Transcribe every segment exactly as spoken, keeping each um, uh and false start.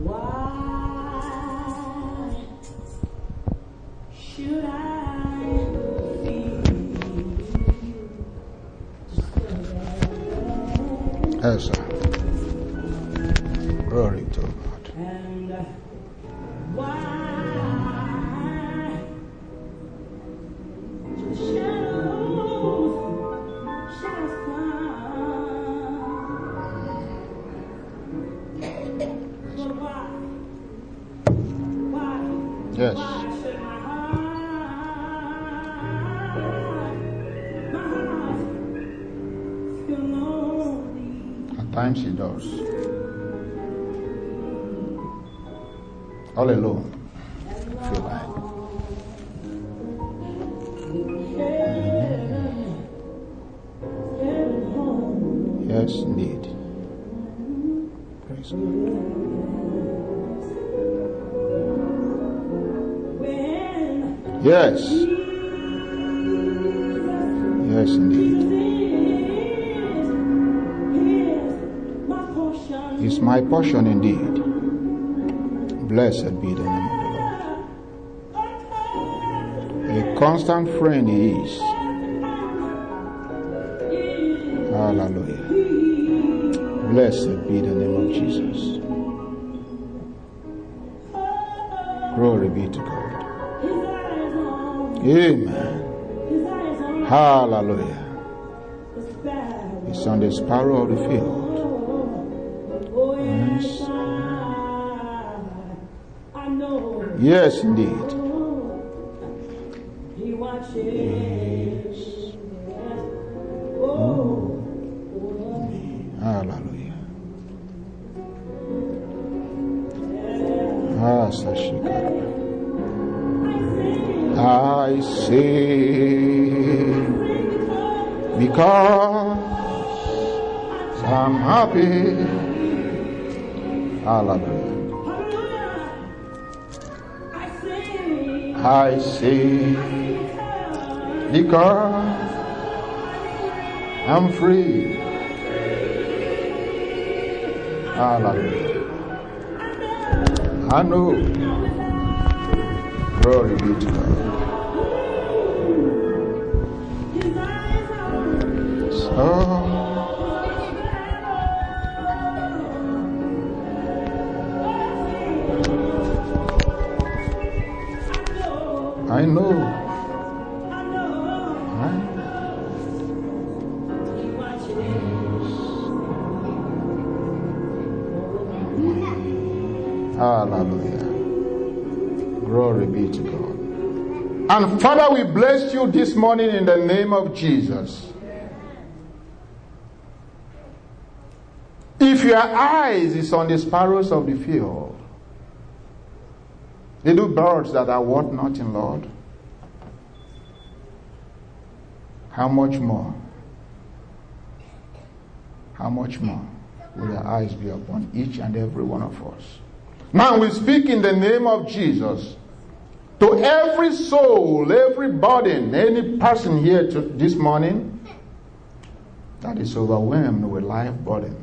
should I feel? Yes, sir. Glory to God. And why shadows, shadows come? But why? Why? Yes. Why should my heart, my heart feel lonely? At times he does. All alone. Feel like. Yes, indeed. Praise God. Yes. Yes, indeed. It's my portion indeed. Blessed be the name of the Lord. A constant friend he is. Hallelujah. Blessed be the name of Jesus. Glory be to God. Amen. Hallelujah. It's on the sparrow of the field. Yes, indeed. Yes. Oh. Hallelujah. Ah, Sashika. I sing because I'm happy. Hallelujah. I sing because I'm free. Hallelujah. I know. Glory be to God. So I know. I Hallelujah. Glory be to God. And Father, we bless you this morning in the name of Jesus. If your eyes is on the sparrows of the field, little birds that are worth nothing, Lord, how much more? How much more will your eyes be upon each and every one of us? Now we speak in the name of Jesus to every soul, every burden, any person here to, this morning that is overwhelmed with life burden.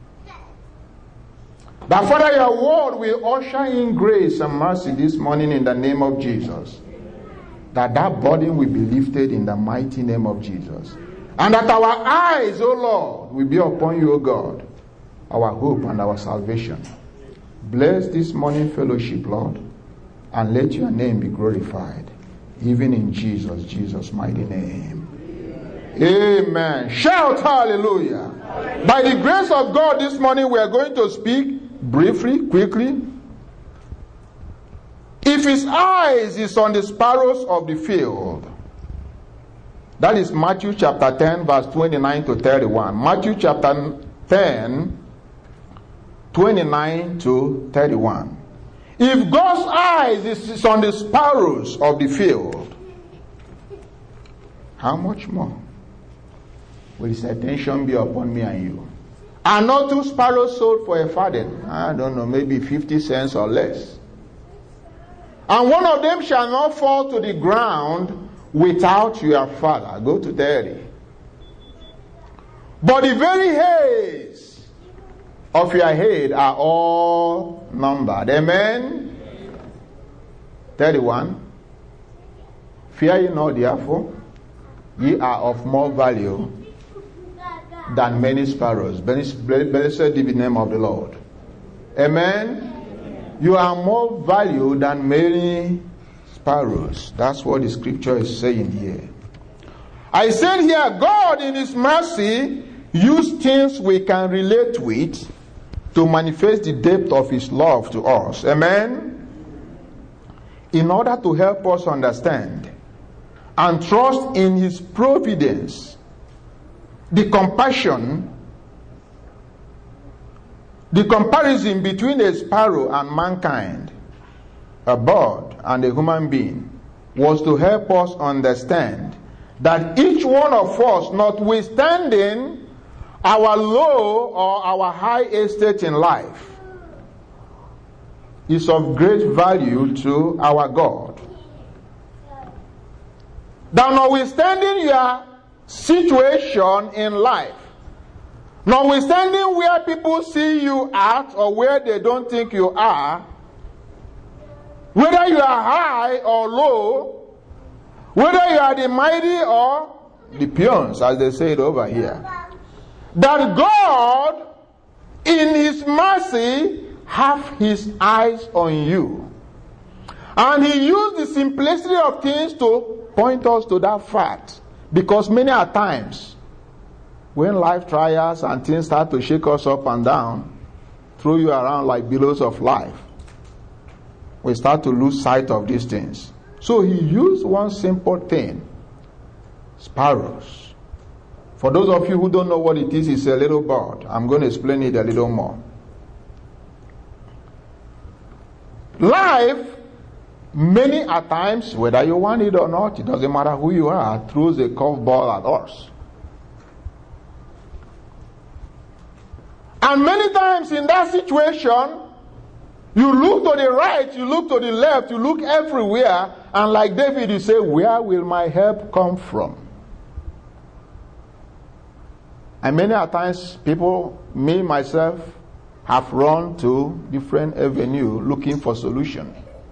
That Father, your word will usher in grace and mercy this morning in the name of Jesus. That that burden will be lifted in the mighty name of Jesus. And that our eyes, O Lord, will be upon you, O God, our hope and our salvation. Bless this morning fellowship, Lord, and let your name be glorified, even in Jesus, Jesus' mighty name. Amen. Shout hallelujah. By the grace of God this morning, we are going to speak briefly, quickly. If his eyes is on the sparrows of the field, that is Matthew chapter ten, verse twenty-nine to thirty-one. Matthew chapter ten, twenty-nine to thirty-one. If God's eyes is on the sparrows of the field, how much more will his attention be upon me and you? Are not two sparrows sold for a farthing? I don't know, maybe fifty cents or less. And one of them shall not fall to the ground without your Father. Go to thirty. But the very hairs of your head are all numbered. Amen? thirty-one. Fear ye not, therefore, ye are of more value than many sparrows. Blessed be the name of the Lord. Amen? You are more value than many sparrows. That's what the scripture is saying here. I said here, God in His mercy used things we can relate with to manifest the depth of His love to us. Amen? In order to help us understand and trust in His providence, the compassion, the comparison between a sparrow and mankind, a bird and a human being, was to help us understand that each one of us, notwithstanding our low or our high estate in life, is of great value to our God. That notwithstanding your situation in life, notwithstanding where people see you at or where they don't think you are, whether you are high or low, whether you are the mighty or the peons, as they say it over here, that God in His mercy have His eyes on you. And He used the simplicity of things to point us to that fact. Because many a times, when life trials and things start to shake us up and down, throw you around like billows of life, we start to lose sight of these things. So He used one simple thing: sparrows. For those of you who don't know what it is, it's a little bird. I'm going to explain it a little more. Life, many a times, whether you want it or not, it doesn't matter who you are, throws a curveball at us. And many times in that situation, you look to the right, you look to the left, you look everywhere, and like David, you say, where will my help come from? And many a times, people, me, myself, have run to different avenues looking for solution.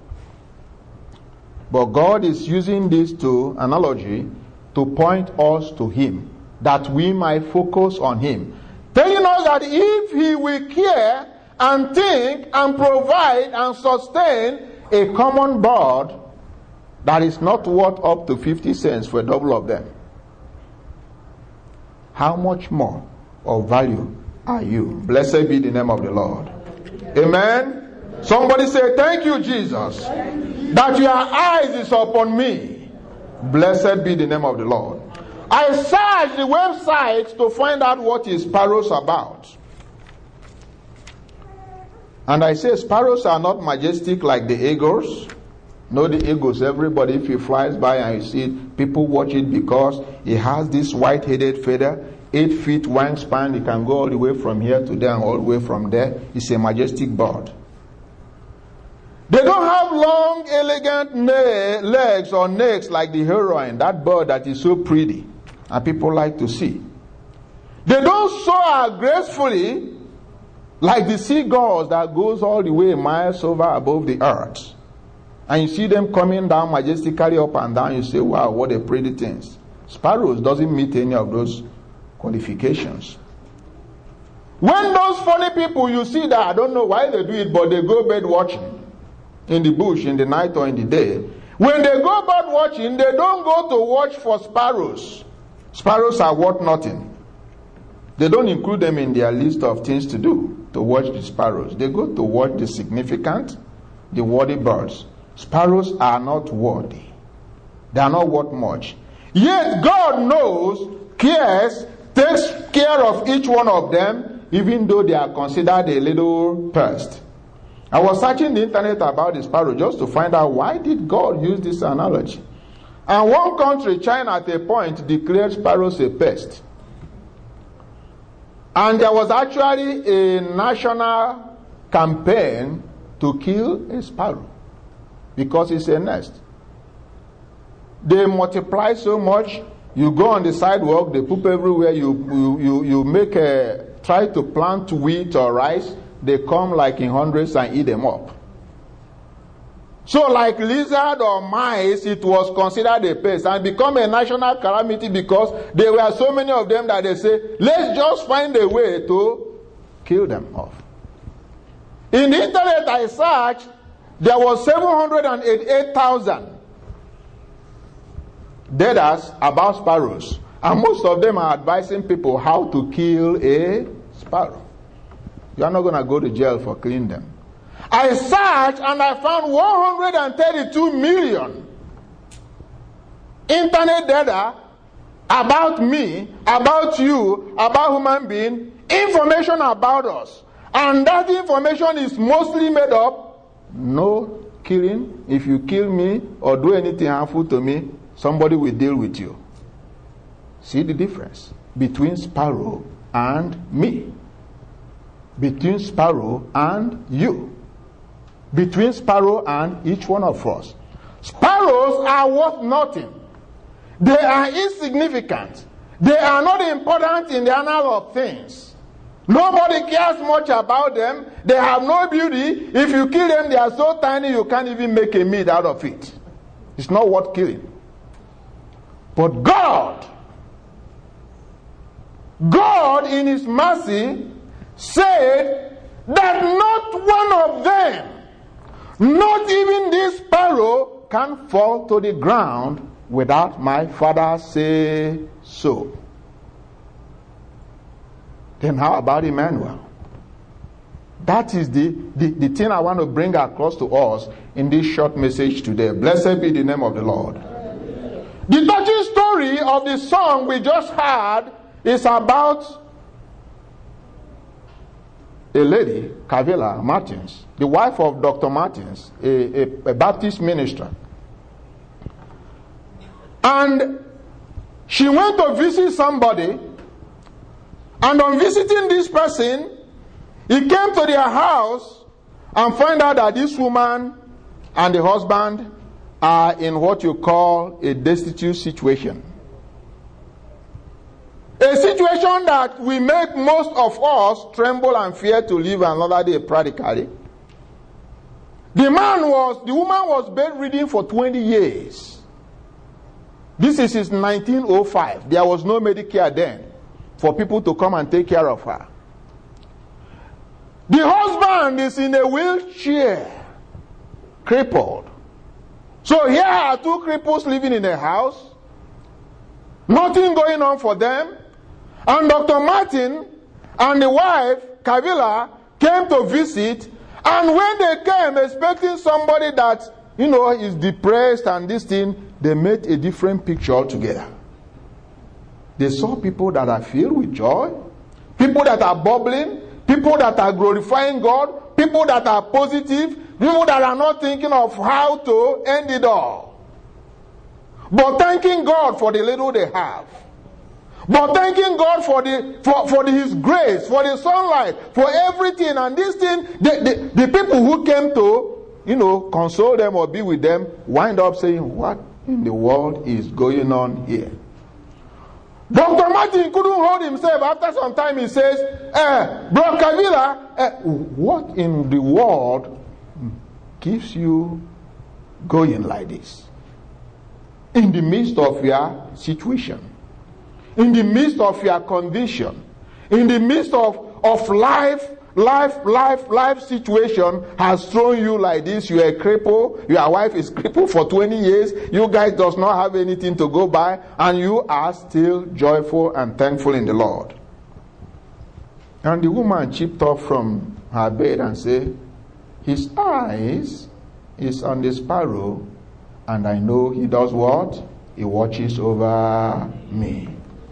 But God is using this to analogy to point us to Him, that we might focus on Him, telling us that if He will care and think and provide and sustain a common bird that is not worth up to fifty cents for a double of them, how much more of value are you? Blessed be the name of the Lord. Amen. Somebody say, thank you, Jesus, that your eyes is upon me. Blessed be the name of the Lord. I searched the website to find out what is sparrows about. And I say sparrows are not majestic like the eagles. No, the eagles, everybody, if he flies by and you see it, people watch it because it has this white-headed feather, eight feet wingspan. It can go all the way from here to there and all the way from there. It's a majestic bird. They don't have long, elegant ne- legs or necks like the heron, that bird that is so pretty and people like to see. They don't soar gracefully like the seagulls that goes all the way miles over above the earth. And you see them coming down majestically up and down. You say, wow, what a pretty things. Sparrows doesn't meet any of those qualifications. When those funny people, you see that, I don't know why they do it, but they go bird watching in the bush in the night or in the day. When they go bird watching, they don't go to watch for sparrows. Sparrows are worth nothing. They don't include them in their list of things to do, to watch the sparrows. They go to watch the significant, the worthy birds. Sparrows are not worthy. They are not worth much. Yet God knows, cares, takes care of each one of them, even though they are considered a little pest. I was searching the internet about the sparrow just to find out why did God use this analogy. And one country, China, at a point declared sparrows a pest. And there was actually a national campaign to kill a sparrow because it's a nest. They multiply so much. You go on the sidewalk, they poop everywhere. You you you, you make a try to plant wheat or rice, they come like in hundreds and eat them up. So like lizard or mice, it was considered a pest and become a national calamity because there were so many of them that they say, let's just find a way to kill them off. In the internet I searched, there was seven hundred eighty-eight thousand data about sparrows. And most of them are advising people how to kill a sparrow. You are not going to go to jail for killing them. I searched and I found one hundred thirty-two million internet data about me, about you, about human being, information about us. And that information is mostly made up, no killing. If you kill me or do anything harmful to me, somebody will deal with you. See the difference between sparrow and me. Between sparrow and you. Between sparrow and each one of us. Sparrows are worth nothing. They are insignificant. They are not important in the annals of things. Nobody cares much about them. They have no beauty. If you kill them, they are so tiny you can't even make a meat out of it. It's not worth killing. But God, God in His mercy said that not one of them, not even this sparrow, can fall to the ground without my Father say so. Then how about Emmanuel? That is the, the, the thing I want to bring across to us in this short message today. Blessed be the name of the Lord. The touching story of the song we just heard is about a lady, Kavila Martins, the wife of Doctor Martins, a, a, a Baptist minister. And she went to visit somebody, and on visiting this person, he came to their house and found out that this woman and the husband are in what you call a destitute situation. A situation that will make most of us tremble and fear to live another day practically. The man was, the woman was bedridden for twenty years. This is since nineteen oh five. There was no Medicare then for people to come and take care of her. The husband is in a wheelchair, crippled. So here are two cripples living in a house. Nothing going on for them. And Doctor Martin and the wife, Kavila, came to visit. And when they came expecting somebody that, you know, is depressed and this thing, they met a different picture altogether. They saw people that are filled with joy, people that are bubbling, people that are glorifying God, people that are positive, people that are not thinking of how to end it all, but thanking God for the little they have. But thanking God for the for, for the, His grace, for the sunlight, for everything. And this thing, the, the, the people who came to, you know, console them or be with them, wind up saying, what in the world is going on here? Doctor Martin couldn't hold himself. After some time he says, eh, Bro Kavila, eh, what in the world keeps you going like this? In the midst of your situation, in the midst of your condition, in the midst of, of life, life, life, life situation has thrown you like this. You are a cripple. Your wife is crippled for twenty years. You guys does not have anything to go by, and you are still joyful and thankful in the Lord. And the woman chipped up from her bed and said, his eyes is on the sparrow, and I know he does what? He watches over me.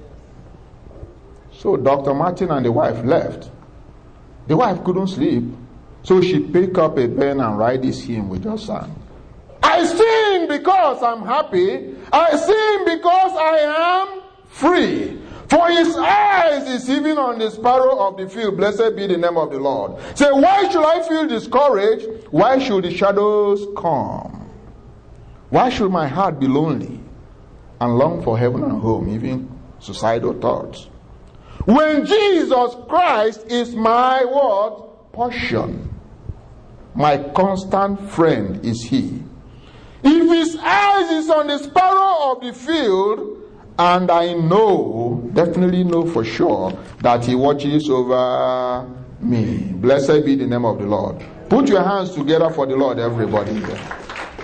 So Doctor Martin and the wife left. The wife couldn't sleep, so she picked up a pen and write this hymn we just sang. I sing because I'm happy. I sing because I am free. For his eyes is even on the sparrow of the field. Blessed be the name of the Lord. Say, why should I feel discouraged? Why should the shadows come? Why should my heart be lonely and long for heaven and home, even suicidal thoughts? When Jesus Christ is my what? Portion. My constant friend is he. If his eyes is on the sparrow of the field, and I know, definitely know for sure, that he watches over me. Blessed be the name of the Lord. Put your hands together for the Lord, everybody here.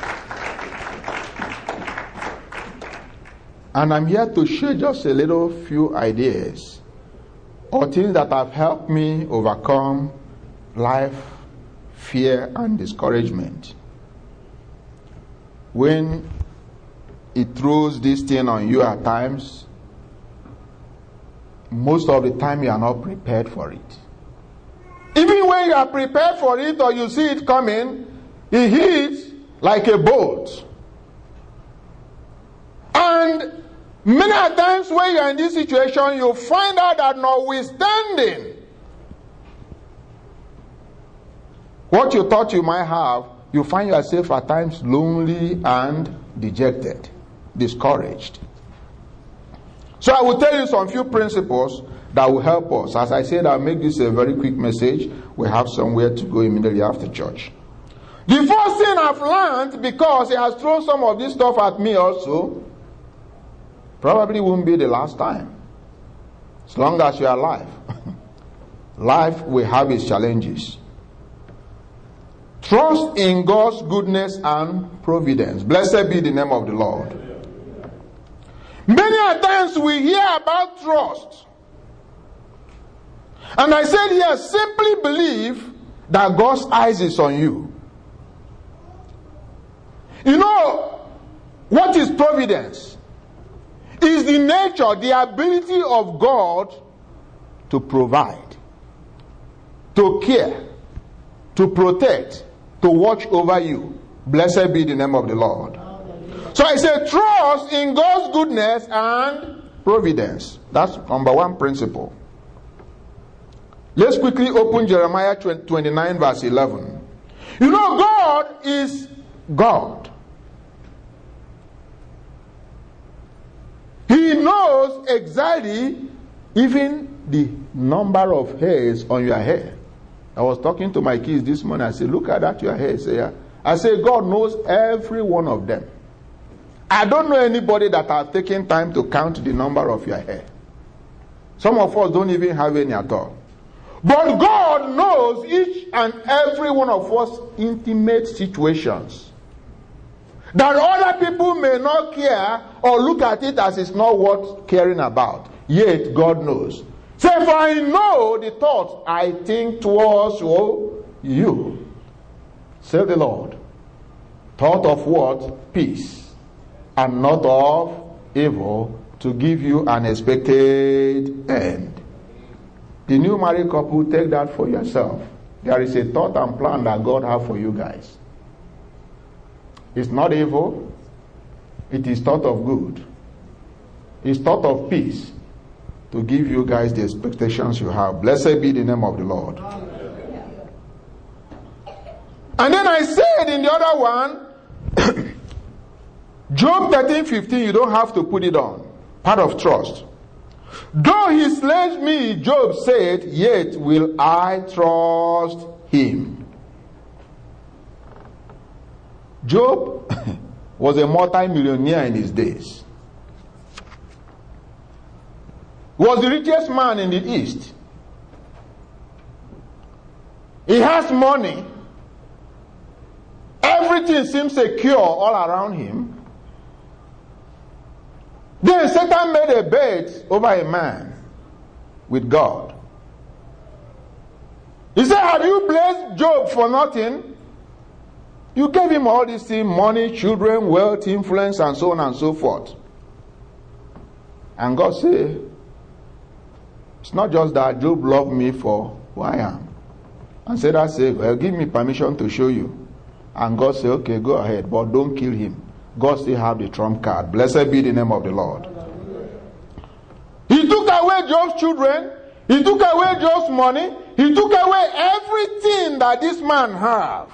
And I'm here to share just a little few ideas or things that have helped me overcome life, fear, and discouragement. When it throws this thing on you at times, most of the time you are not prepared for it. Even when you are prepared for it or you see it coming, it hits like a bolt. And many times when you are in this situation, you find out that notwithstanding what you thought you might have, you find yourself at times lonely and dejected, discouraged. So I will tell you some few principles that will help us. As I said, I'll make this a very quick message. We have somewhere to go immediately after church. The first thing I've learned, because he has thrown some of this stuff at me also, probably won't be the last time. As long as you are alive. Life will have its challenges. Trust in God's goodness and providence. Blessed be the name of the Lord. Many a times we hear about trust. And I said here, simply believe that God's eyes is on you. You know, what is providence? Is the nature, the ability of God to provide, to care, to protect, to watch over you. Blessed be the name of the Lord. So I say trust in God's goodness and providence. That's number one principle. Let's quickly open Jeremiah twenty-nine verse eleven. You know, God is God. He knows exactly even the number of hairs on your hair. I was talking to my kids this morning. I said, look at that, your hair. I say, yeah. I say, God knows every one of them. I don't know anybody that has taken time to count the number of your hair. Some of us don't even have any at all. But God knows each and every one of us intimate situations that other people may not care or look at it as it's not worth caring about. Yet God knows. Say, for I know the thoughts I think towards you, said the Lord. Thought of what? Peace, and not of evil, to give you an expected end. The new married couple, take that for yourself. There is a thought and plan that God has for you guys. It's not evil. It is thought of good. It's thought of peace, to give you guys the expectations you have. Blessed be the name of the Lord. And then I said in the other one, Job thirteen fifteen, you don't have to put it on. Part of trust. Though he slays me, Job said, yet will I trust him. Job was a multi-millionaire in his days. He was the richest man in the East. He has money. Everything seems secure all around him. Then Satan made a bet over a man with God. He said, have you blessed Job for nothing? You gave him all these things, money, children, wealth, influence, and so on and so forth. And God said, it's not just that Job loved me for who I am. And said, I said, well, give me permission to show you. And God said, okay, go ahead, but don't kill him. God still have the trump card. Blessed be the name of the Lord. He took away Job's children. He took away Job's money. He took away everything that this man have.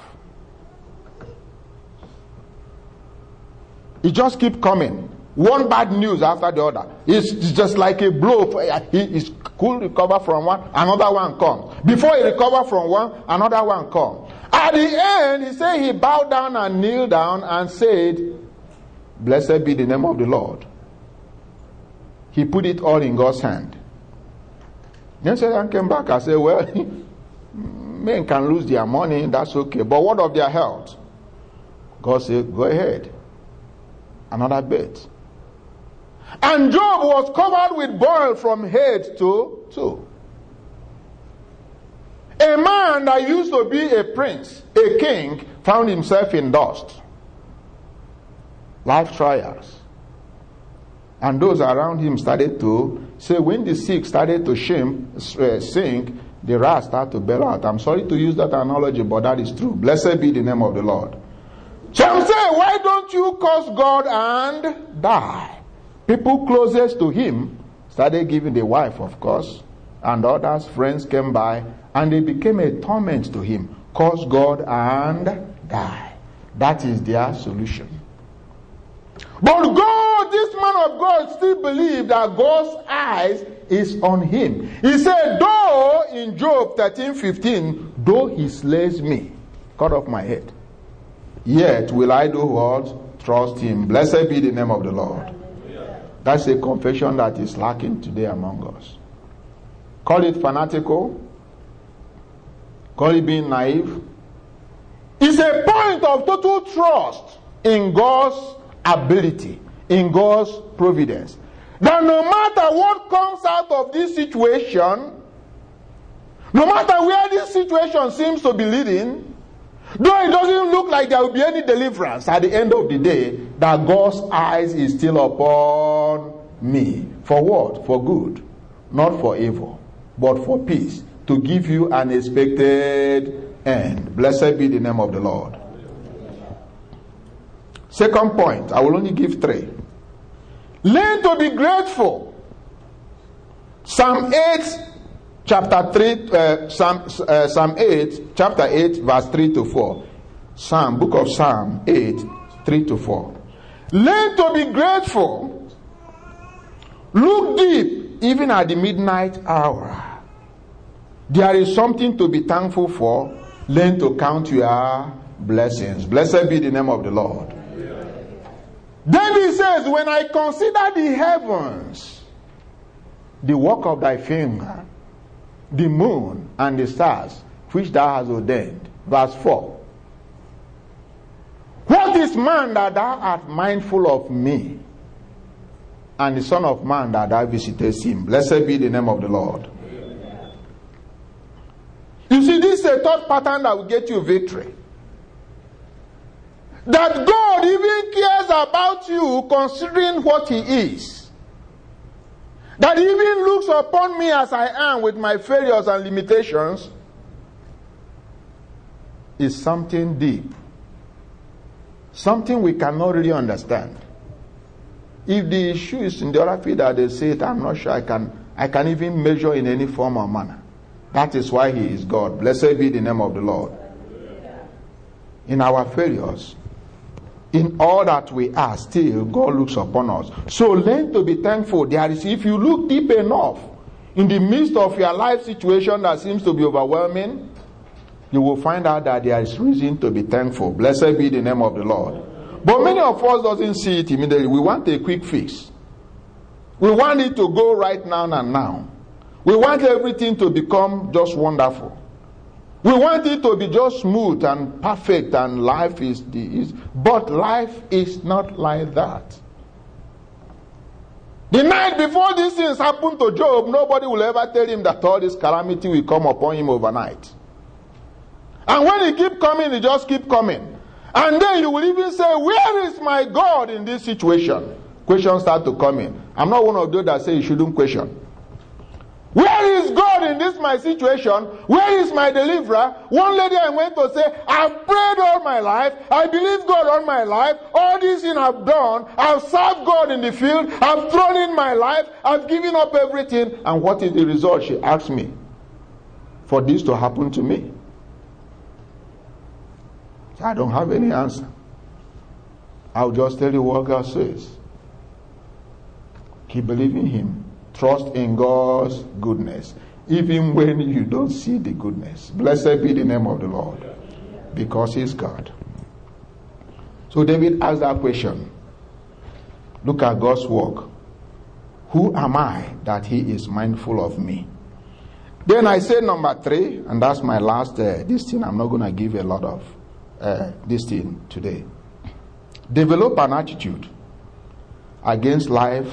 It just keep coming. One bad news after the other. It's just like a blow. It's could recover from one, another one comes. Before he recovered from one, another one comes. At the end, he said he bowed down and kneeled down and said, "Blessed be the name of the Lord." He put it all in God's hand. Then Satan came back and said, "Well, men can lose their money, that's okay. But what of their health?" God said, "Go ahead." Another bet. And Job was covered with boil from head to toe. A man that used to be a prince, a king, found himself in dust. Life trials. And those around him started to say, when the sick started to shame, uh, sink, the rats started to bail out. I'm sorry to use that analogy, but that is true. Blessed be the name of the Lord. So I'm saying, why don't you curse God and die? People closest to him started giving the wife, of course, and others, friends came by, and they became a torment to him. Curse God and die. That is their solution. But God, this man of God, still believed that God's eyes is on him. He said, though in Job thirteen fifteen, though he slays me, cut off my head, yet will I do what? Trust him. Blessed be the name of the Lord. That's a confession that is lacking today among us. Call it fanatical. Call it being naive. It's a point of total trust in God's ability, in God's providence. That no matter what comes out of this situation, no matter where this situation seems to be leading, though it doesn't look like there will be any deliverance at the end of the day, that God's eyes is still upon me. For what? For good. Not for evil, but for peace. To give you an expected end. Blessed be the name of the Lord. Second point, I will only give three. Learn to be grateful. Psalm eight, chapter three, uh, Psalm, uh, Psalm eight, chapter eight, verse three to four. Psalm, book of Psalm eight, three to four. Learn to be grateful. Look deep, even at the midnight hour. There is something to be thankful for. Learn to count your blessings. Blessed be the name of the Lord. David says, when I consider the heavens, the work of thy finger, the moon and the stars, which thou hast ordained. Verse four. What is man that thou art mindful of me? And the Son of Man that thou visitest him. Blessed be the name of the Lord. You see, this is a third pattern that will get you victory. That God even cares about you considering what he is. That he even looks upon me as I am with my failures and limitations is something deep. Something we cannot really understand. If the issue is in the other field that they say it, I'm not sure I can, I can even measure in any form or manner. That is why he is God. Blessed be the name of the Lord. In our failures, in all that we are, still God looks upon us. So learn to be thankful. There is, if you look deep enough in the midst of your life situation that seems to be overwhelming, you will find out that there is reason to be thankful. Blessed be the name of the Lord. But many of us doesn't see it immediately. We want a quick fix. We want it to go right now and now. We want everything to become just wonderful. We want it to be just smooth and perfect, and life is the is, but life is not like that. The night before these things happened to Job, nobody will ever tell him that all this calamity will come upon him overnight. And when it keep coming, it just keep coming. And then you will even say, where is my God in this situation? Questions start to come in. I'm not one of those that say you shouldn't question. Where is God in this my situation? Where is my deliverer? One lady I went to say, I've prayed all my life. I believe God all my life. All these things I've done. I've served God in the field. I've thrown in my life. I've given up everything. And what is the result? She asked me for this to happen to me. I don't have any answer. I'll just tell you what God says. Keep believing him. Trust in God's goodness, even when you don't see the goodness. Blessed be the name of the Lord, because He's God. So David asked that question. Look at God's work. Who am I that He is mindful of me? Then I say number three, and that's my last, uh, this thing, I'm not going to give a lot of uh, this thing today. Develop an attitude against life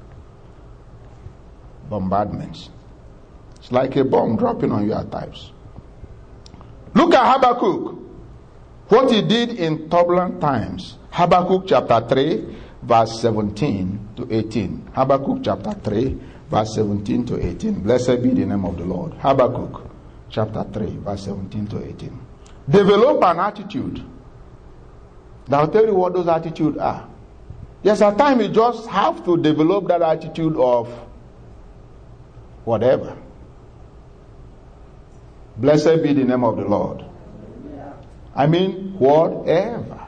bombardments. It's like a bomb dropping on you at times. Look at Habakkuk, what he did in turbulent times. Habakkuk chapter three, verse seventeen to eighteen. Habakkuk chapter three, verse seventeen to eighteen. Blessed be the name of the Lord. Habakkuk chapter three, verse seventeen to eighteen. Develop an attitude. Now I'll tell you what those attitudes are. Yes, at times you just have to develop that attitude of whatever. Blessed be the name of the Lord. I mean, whatever.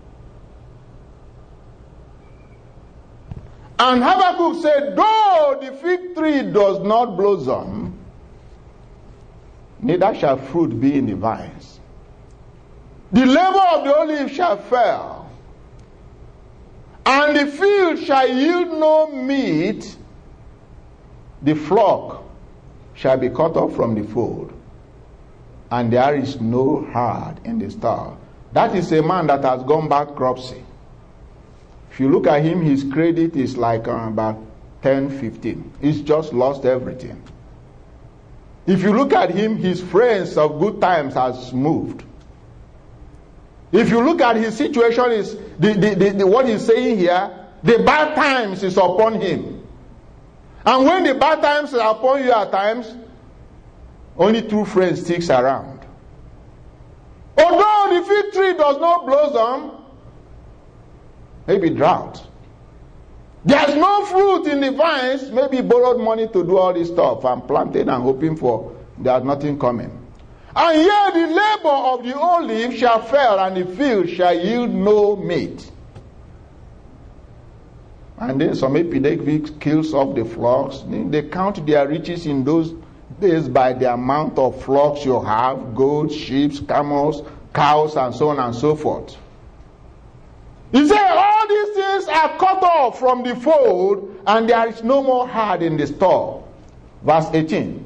And Habakkuk said, though the fig tree does not blossom, neither shall fruit be in the vines. The labor of the olive shall fail, and the field shall yield no meat. The flock shall be cut off from the fold, and there is no herd in the stall. That is a man that has gone bankruptcy. If you look at him, his credit is like uh, about ten, fifteen. He's just lost everything. If you look at him, his friends of good times has moved. If you look at his situation, is the, the, the, the what he's saying here, the bad times is upon him. And when the bad times are upon you at times, only true friends sticks around. Although the fig tree does not blossom, maybe drought. There's no fruit in the vines, maybe borrowed money to do all this stuff and planted and hoping for there's nothing coming. And yet the labor of the olive shall fail, and the field shall yield no meat. And then some epidemic kills off the flocks. They count their riches in those days by the amount of flocks you have, goats, sheep, camels, cows, and so on and so forth. He said all these things are cut off from the fold, and there is no more herd in the stall. Verse eighteen.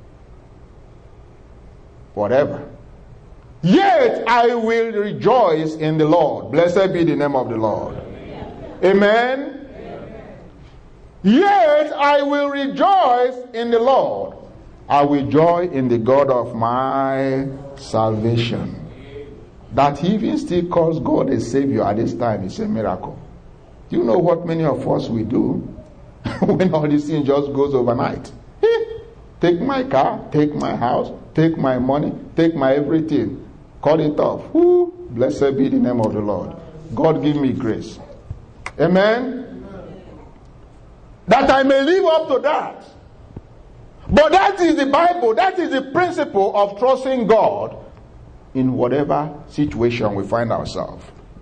Whatever. Yet I will rejoice in the Lord. Blessed be the name of the Lord. Amen. Amen. Amen. Yet I will rejoice in the Lord. I will joy in the God of my salvation. That he even still calls God a Savior at this time is a miracle. Do you know what many of us will do when all these things just goes overnight? Take my car, take my house, take my money, take my everything. Call it off. Woo, blessed be the name of the Lord. God give me grace. Amen? That I may live up to that. But that is the Bible. That is the principle of trusting God in whatever situation we find ourselves.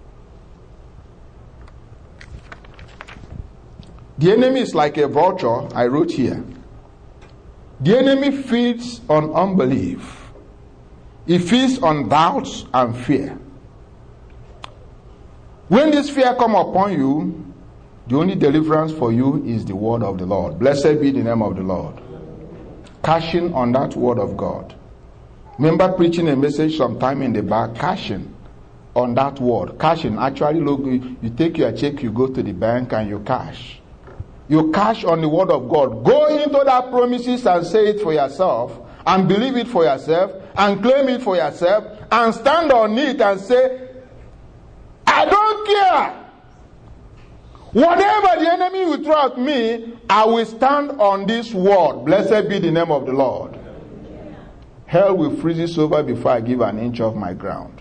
The enemy is like a vulture, I wrote here. The enemy feeds on unbelief. He feeds on doubts and fear. When this fear come upon you, the only deliverance for you is the word of the Lord. Blessed be the name of the Lord. Cashing on that word of God. Remember preaching a message sometime in the back, cashing on that word. Cashing, actually, look, you take your check, you go to the bank and you cash. You cash on the word of God. Go into that promises and say it for yourself, and believe it for yourself, and claim it for yourself, and stand on it and say, I don't care. Whatever the enemy will throw at me, I will stand on this word. Blessed be the name of the Lord. Hell will freeze over before I give an inch of my ground.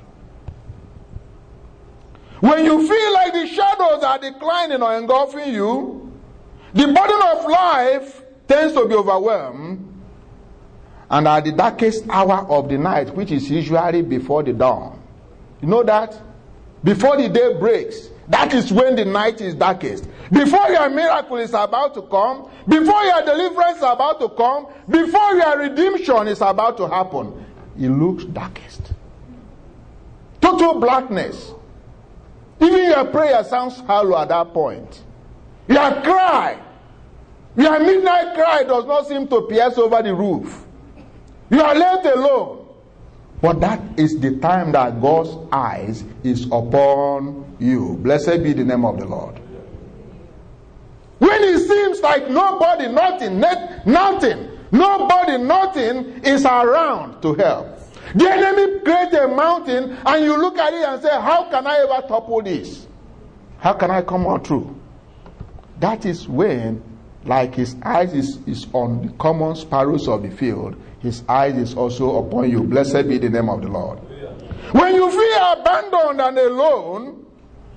When you feel like the shadows are declining or engulfing you, the burden of life tends to be overwhelmed, and at the darkest hour of the night, which is usually before the dawn. You know that? Before the day breaks, That is when the night is darkest. Before your miracle is about to come, before your deliverance is about to come, before your redemption is about to happen, it looks darkest. Total blackness. Even your prayer sounds hollow at that point. Your cry, your midnight cry does not seem to pierce over the roof. You are left alone. But that is the time that God's eyes is upon you. Blessed be the name of the Lord. When it seems like nobody, nothing, net, nothing, nobody, nothing is around to help. The enemy creates a mountain and you look at it and say, how can I ever topple this? How can I come out through? That is when, like his eyes is, is on the common sparrows of the field, his eyes is also upon you. Blessed be the name of the Lord. Yeah. When you feel abandoned and alone,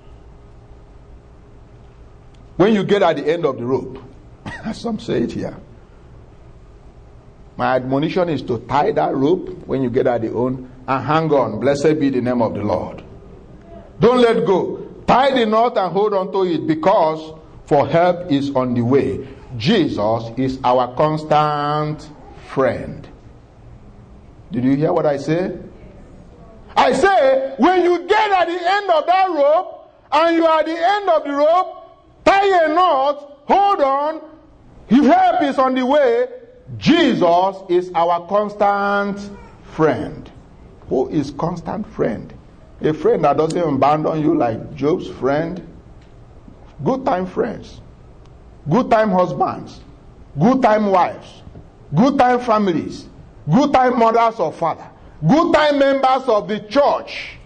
when you get at the end of the rope, as some say it here, my admonition is to tie that rope when you get at the end and hang on. Blessed be the name of the Lord. Don't let go. Tie the knot and hold on to it, because for help is on the way. Jesus is our constant friend. Did you hear what I say? I say, when you get at the end of that rope, and you are at the end of the rope, tie a knot, hold on, his help is on the way. Jesus is our constant friend. Who is constant friend? A friend that doesn't abandon you like Job's friend. Good time friends. Good time husbands. Good time wives. Good time families. Good time mothers or father. Good time members of the church.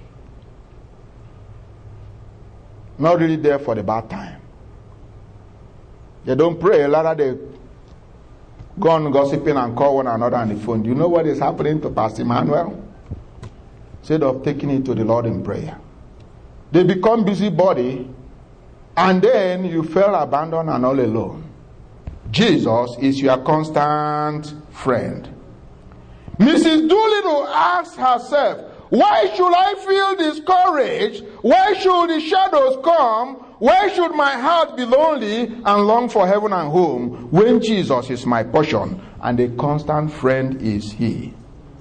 Not really there for the bad time. They don't pray. A lot of they go on gossiping and call one another on the phone. Do you know what is happening to Pastor Emmanuel? Instead of taking it to the Lord in prayer, they become busybody, and then you feel abandoned and all alone. Jesus is your constant friend. Missus Doolittle asked herself, why should I feel discouraged? Why should the shadows come? Why should my heart be lonely and long for heaven and home when Jesus is my portion and a constant friend is he?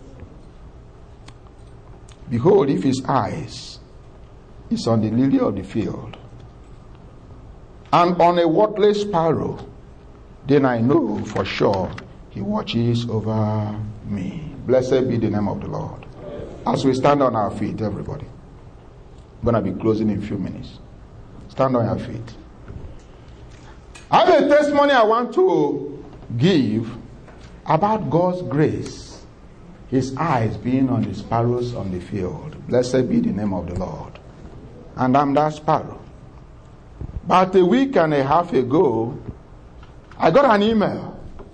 Behold, if his eyes is on the lily of the field and on a worthless sparrow, then I know for sure he watches over me. Blessed be the name of the Lord. As we stand on our feet, everybody. I'm going to be closing in a few minutes. Stand on your feet. I have a testimony I want to give about God's grace. His eyes being on the sparrows on the field. Blessed be the name of the Lord. And I'm that sparrow. About a week and a half ago, I got an email.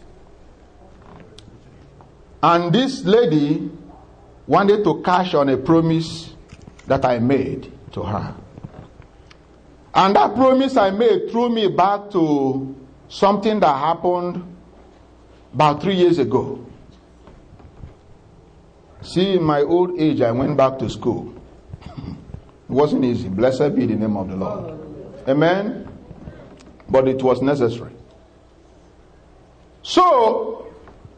And this lady wanted to cash on a promise that I made to her. And that promise I made threw me back to something that happened about three years ago. See, in my old age, I went back to school. It wasn't easy. Blessed be the name of the Lord. Amen? But it was necessary. So,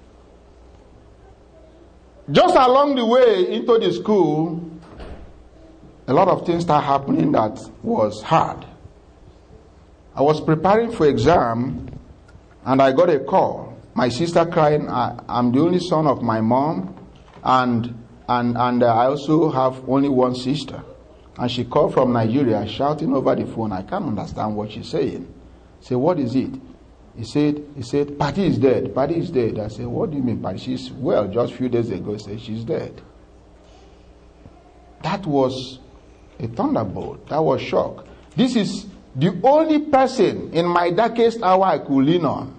just along the way into the school, a lot of things started happening that was hard. I was preparing for exam, and I got a call. My sister crying, I, I'm the only son of my mom, and and and I also have only one sister. And she called from Nigeria, shouting over the phone. I can't understand what she's saying. I said, what is it? He said, he said, Patty is dead. Patty is dead. I said, what do you mean, Patty? She's well, just a few days ago. He said, she's dead. That was a thunderbolt. That was shock. This is the only person in my darkest hour I could lean on.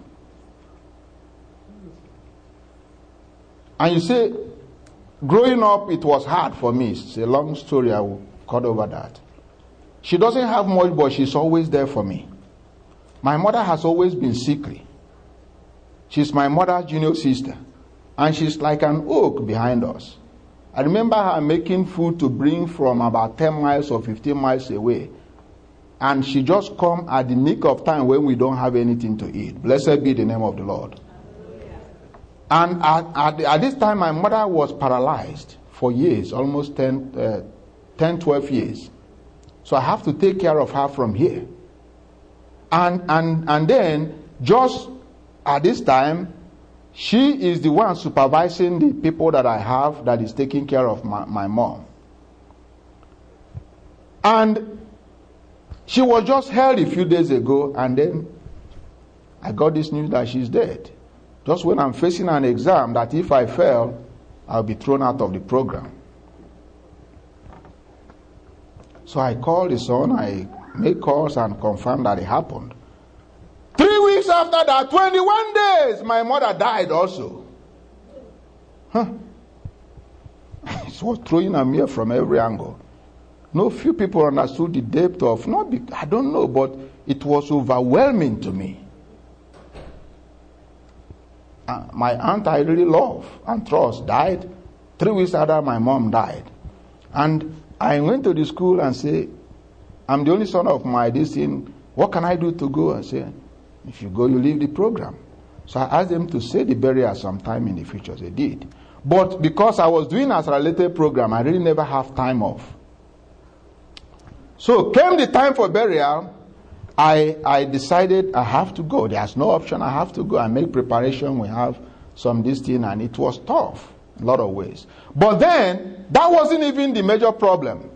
And you say, growing up, it was hard for me. It's a long story. I will cut over that. She doesn't have much, but she's always there for me. My mother has always been sickly. She's my mother's junior sister. And she's like an oak behind us. I remember her making food to bring from about ten miles or fifteen miles away. and she just come at the nick of time when we don't have anything to eat. Blessed be the name of the Lord. And at, at, at this time, my mother was paralyzed for years, almost ten, uh, ten, twelve years. So I have to take care of her from here. And, and, and then, just at this time, she is the one supervising the people that I have that is taking care of my, my mom. And she was just held a few days ago, and then I got this news that she's dead. Just when I'm facing an exam that if I fail, I'll be thrown out of the program. So I called the son, I made calls and confirmed that it happened. Three weeks after that, twenty-one days, my mother died also. Huh? It was throwing at me from every angle. No few people understood the depth of, not be, I don't know, but it was overwhelming to me. Uh, my aunt I really love and trust died. Three weeks after, my mom died. And I went to the school and said, I'm the only son of my this thing. What can I do to go? I said, if you go, you leave the program. So I asked them to say the burial sometime in the future. They did. But because I was doing as a related program, I really never have time off. So came the time for burial, I I decided I have to go. There's no option. I have to go. I make preparation. We have some this thing, and it was tough in a lot of ways. But then that wasn't even the major problem.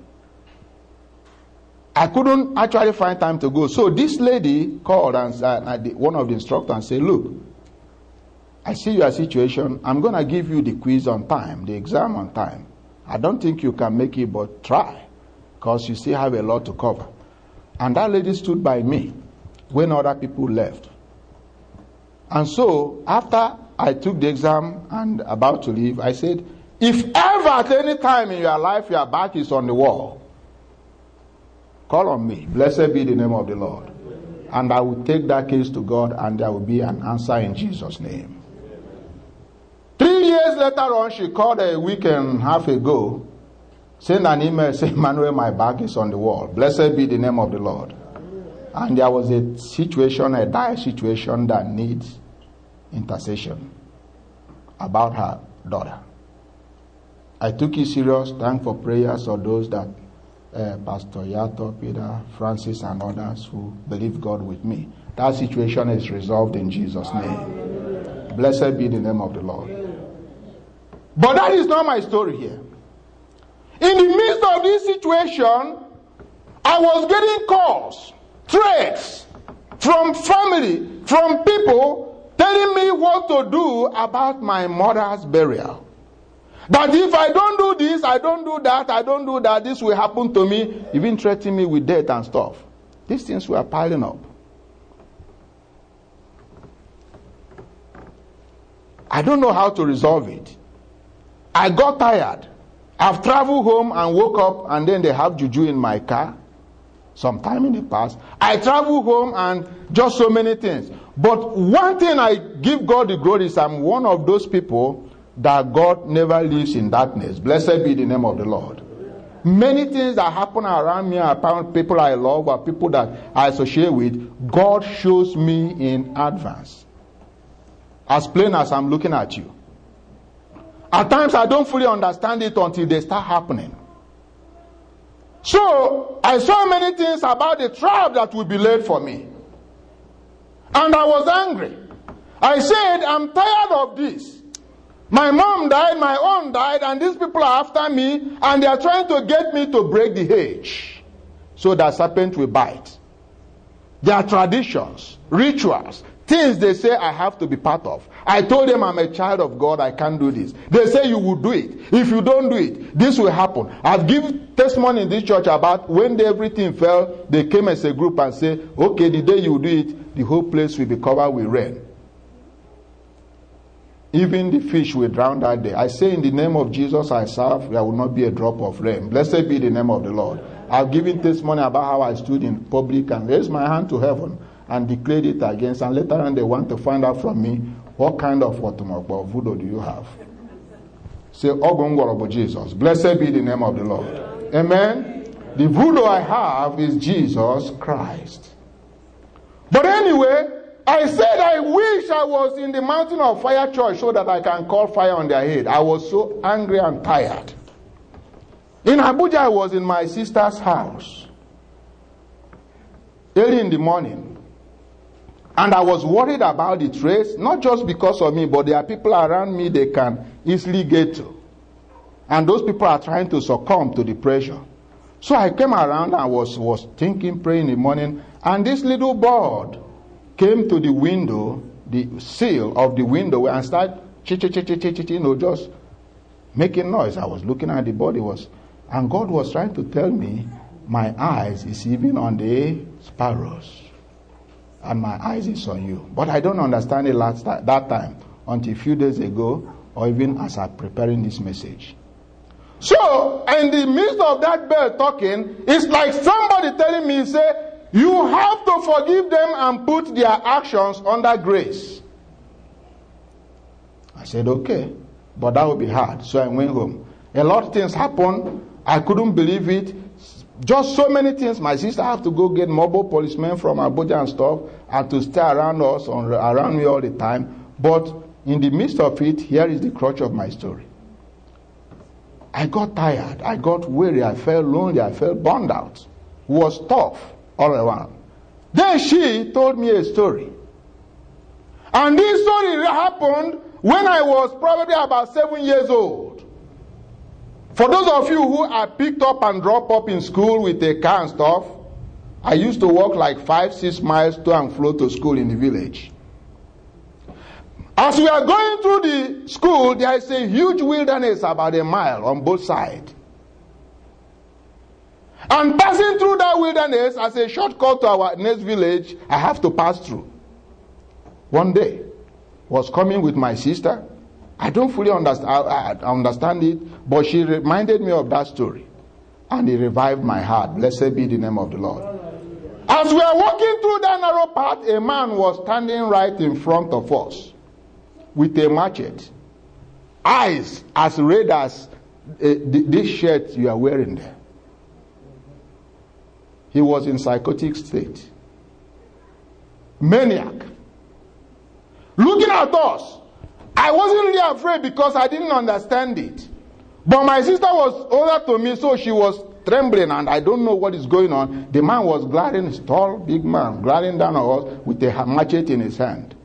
I couldn't actually find time to go. So this lady called and uh, one of the instructors and said, "Look, I see your situation. I'm going to give you the quiz on time, the exam on time. I don't think you can make it, but try, because you still have a lot to cover." And that lady stood by me when other people left. And so after I took the exam and about to leave, I said, if ever at any time in your life your back is on the wall, call on me. Blessed be the name of the Lord. And I will take that case to God, and there will be an answer in Jesus' name. Three years later on, she called a week and a half ago, sent an email saying, Manuel, my back is on the wall. Blessed be the name of the Lord. And there was a situation, a dire situation that needs intercession about her daughter. I took it serious. Thank for prayers of those that uh, Pastor Yato, Peter, Francis, and others who believe God with me. That situation is resolved in Jesus' name. Blessed be the name of the Lord. But that is not my story here. In the midst of this situation, I was getting calls, threats from family, from people telling me what to do about my mother's burial. That if I don't do this, I don't do that, I don't do that, this will happen to me, even threatening me with death and stuff. These things were piling up. I don't know how to resolve it. I got tired. I've traveled home and woke up, and then they have juju in my car sometime in the past. I travel home and just so many things. But one thing I give God the glory is I'm one of those people that God never leaves in darkness. Blessed be the name of the Lord. Many things that happen around me, around people I love or people that I associate with, God shows me in advance. As plain as I'm looking at you. At times I don't fully understand it until they start happening. So, I saw many things about the trap that will be laid for me. And I was angry. I said, I'm tired of this. My mom died, my own died, and these people are after me, and they are trying to get me to break the hedge, so that serpent will bite. There are traditions, rituals, things they say I have to be part of. I told them I'm a child of God, I can't do this. They say you will do it. If you don't do it, this will happen. I've given testimony in this church about when everything fell, they came as a group and said, okay, the day you do it, the whole place will be covered with rain. Even the fish will drown that day. I say in the name of Jesus I serve, there will not be a drop of rain. Blessed be the name of the Lord. I've given testimony about how I stood in public and raised my hand to heaven and declared it against, and later on they want to find out from me, what kind of watumogbo voodoo do you have? Say, Ogongorobo Jesus. Blessed be the name of the Lord. Amen. The voodoo I have is Jesus Christ. But anyway, I said I wish I was in the Mountain of Fire church so that I can call fire on their head. I was so angry and tired. In Abuja, I was in my sister's house early in the morning. And I was worried about the trace, not just because of me, but there are people around me they can easily get to. And those people are trying to succumb to the pressure. So I came around and was, was thinking, praying in the morning, and this little bird came to the window, the sill of the window, and started, you know, just making noise. I was looking at the bird, it was, and God was trying to tell me, my eyes is even on the sparrows. And my eyes is on you. But I don't understand it last that time until a few days ago, or even as I'm preparing this message. So, in the midst of that bird talking, it's like somebody telling me, say, you have to forgive them and put their actions under grace. I said, okay, but that would be hard. So I went home. A lot of things happened. I couldn't believe it. Just so many things. My sister had to go get mobile policemen from Abuja and stuff, and to stay around us, on, around me all the time. But in the midst of it, here is the crutch of my story. I got tired. I got weary. I felt lonely. I felt burned out. It was tough all around. Then she told me a story. And this story happened when I was probably about seven years old. For those of you who are picked up and dropped up in school with a car and stuff, I used to walk like five, six miles to and fro to school in the village. As we are going through the school, there is a huge wilderness about a mile on both sides. And passing through that wilderness as a shortcut to our next village, I have to pass through. One day, was coming with my sister. I don't fully understand, I, I understand it, but she reminded me of that story. And it revived my heart. Blessed be the name of the Lord. As we are walking through that narrow path, a man was standing right in front of us with a machete. Eyes as red as uh, this shirt you are wearing there. He was in psychotic state. Maniac. Looking at us. I wasn't really afraid because I didn't understand it. But my sister was older to me, so she was trembling, and I don't know what is going on. The man was glaring, his tall, big man, glaring down at us with a machete in his hand.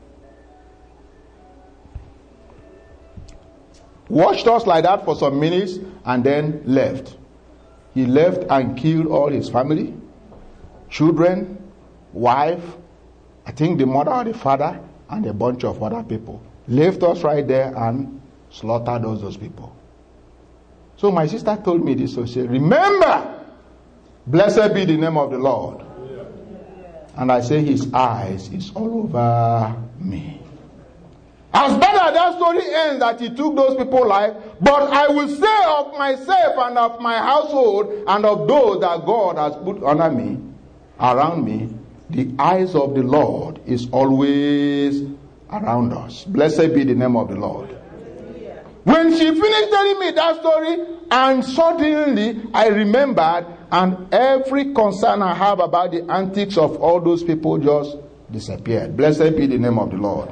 Watched us like that for some minutes and then left. He left and killed all his family, children, wife, I think the mother or the father, and a bunch of other people. Left us right there and slaughtered all those people. So my sister told me this, so she said, remember, blessed be the name of the Lord. And I say, his eyes is all over me. As bad as that story ends, that he took those people's life, but I will say of myself and of my household and of those that God has put under me, around me, the eyes of the Lord is always around us. Blessed be the name of the Lord. When she finished telling me that story, and suddenly I remembered, and every concern I have about the antics of all those people just disappeared. Blessed be the name of the Lord.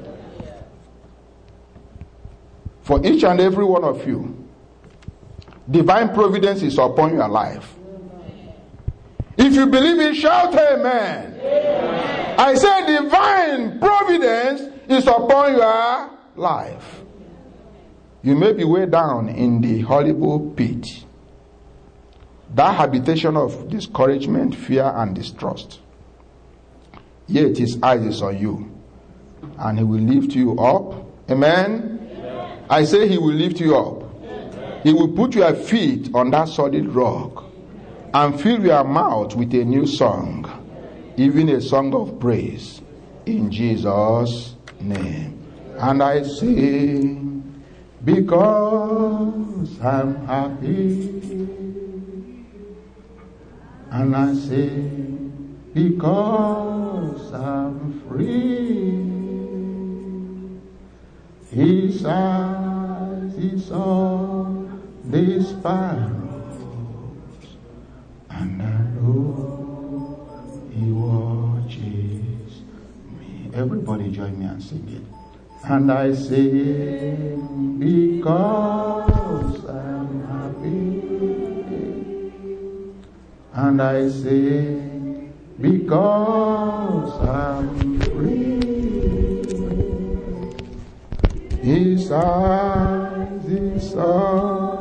For each and every one of you, divine providence is upon your life. If you believe it, shout amen. Amen. I say divine providence is upon your life. You may be way down in the horrible pit, that habitation of discouragement, fear, and distrust. Yet his eyes is on you, and he will lift you up. Amen. Amen. I say he will lift you up. Amen. He will put your feet on that solid rock and fill your mouth with a new song, even a song of praise, in Jesus' name. And I sing because I'm happy, and I sing because I'm free. His eyes is on the sparrows, join me and sing it. And I sing because I'm happy. And I sing because I'm free. His eyes is on